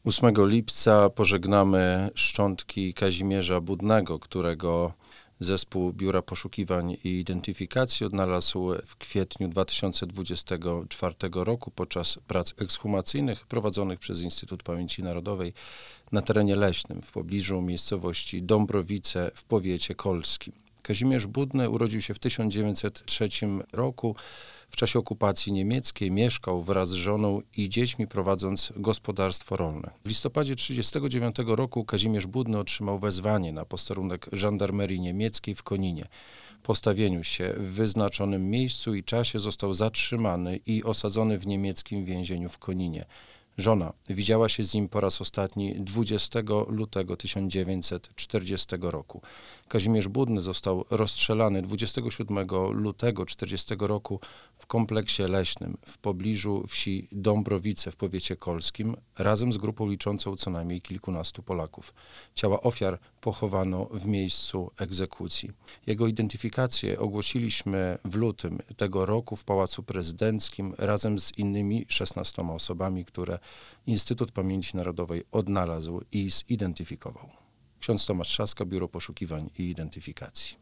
8 lipca pożegnamy szczątki Kazimierza Budnego, którego zespół Biura Poszukiwań i Identyfikacji odnalazł w kwietniu 2024 roku podczas prac ekshumacyjnych prowadzonych przez Instytut Pamięci Narodowej na terenie leśnym w pobliżu miejscowości Dąbrowice w powiecie kolskim. Kazimierz Budny urodził się w 1903 roku. W czasie okupacji niemieckiej mieszkał wraz z żoną i dziećmi, prowadząc gospodarstwo rolne. W listopadzie 1939 roku Kazimierz Budny otrzymał wezwanie na posterunek żandarmerii niemieckiej w Koninie. Po stawieniu się w wyznaczonym miejscu i czasie został zatrzymany i osadzony w niemieckim więzieniu w Koninie. Żona widziała się z nim po raz ostatni 20 lutego 1940 roku. Kazimierz Budny został rozstrzelany 27 lutego 1940 roku w kompleksie leśnym w pobliżu wsi Dąbrowice w powiecie kolskim razem z grupą liczącą co najmniej kilkunastu Polaków. Ciała ofiar pochowano w miejscu egzekucji. Jego identyfikację ogłosiliśmy w lutym tego roku w Pałacu Prezydenckim razem z innymi 16 osobami, które Instytut Pamięci Narodowej odnalazł i zidentyfikował. Ksiądz Tomasz Trzaska, Biuro Poszukiwań i Identyfikacji.